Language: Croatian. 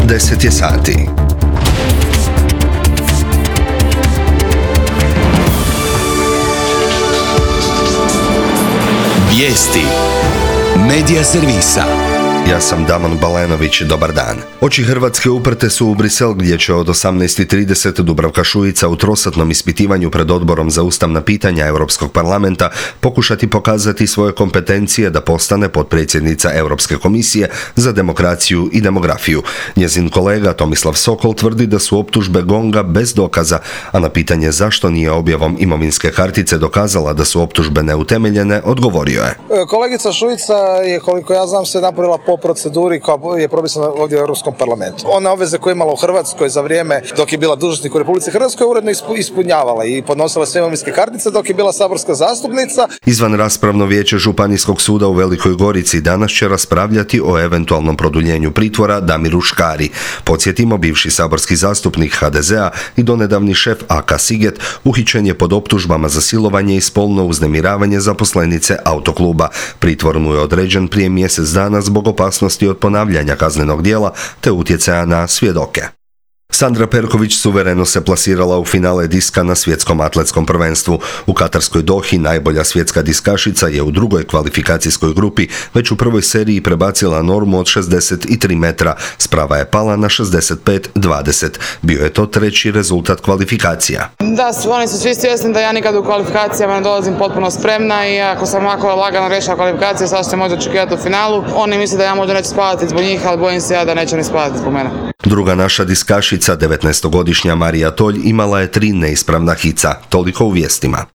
10 je sati. Vijesti Medija servisa. Ja sam Damon Balenović, dobar dan. Oči Hrvatske uprte su u Brisel gdje će od 18:30 Dubravka Šuica u trosatnom ispitivanju pred Odborom za ustavna pitanja Europskog parlamenta pokušati pokazati svoje kompetencije da postane potpredsjednica Europske komisije za demokraciju i demografiju. Njezin kolega Tomislav Sokol tvrdi da su optužbe GONG-a bez dokaza, a na pitanje zašto nije objavom imovinske kartice dokazala da su optužbe neutemeljene, odgovorio je. Kolegica Šuica je, koliko ja znam, se napravila po proceduri koja je propisana ovdje u Europskom parlamentu. Ona obveze koje je imala u Hrvatskoj za vrijeme dok je bila dužnosnik u Republici Hrvatskoj uredno ispunjavala i podnosila sve imovinske kartice dok je bila saborska zastupnica. Izvan raspravno vijeće Županijskog suda u Velikoj Gorici danas će raspravljati o eventualnom produljenju pritvora Damiru Škari. Podsjetimo, bivši saborski zastupnik HDZ-a i donedavni šef AK Siget uhićen je pod optužbama za silovanje i spolno uznemiravanje zaposlenice autokluba. Pritvor mu je određen prije mjesec dana zbog opasnosti od ponavljanja kaznenog djela te utjecaja na svjedoke. Sandra Perković suvereno se plasirala u finale diska na svjetskom atletskom prvenstvu. U katarskoj Dohi najbolja svjetska diskašica je u drugoj kvalifikacijskoj grupi već u prvoj seriji prebacila normu od 63 metra. Sprava je pala na 65-20. Bio je to treći rezultat kvalifikacija. Da, oni su svi svjesni da ja nikad u kvalifikacijama ne dolazim potpuno spremna i ako sam ovako lagano rešila kvalifikacije, sad se može očekivati u finalu. Oni misle da ja možda neću spavati zbog njih, ali bojim se ja da neće ni spavati zbog mene. Druga naša diskašica, 19-godišnja Marija Tolj, imala je 3 neispravna hica. Toliko u vijestima.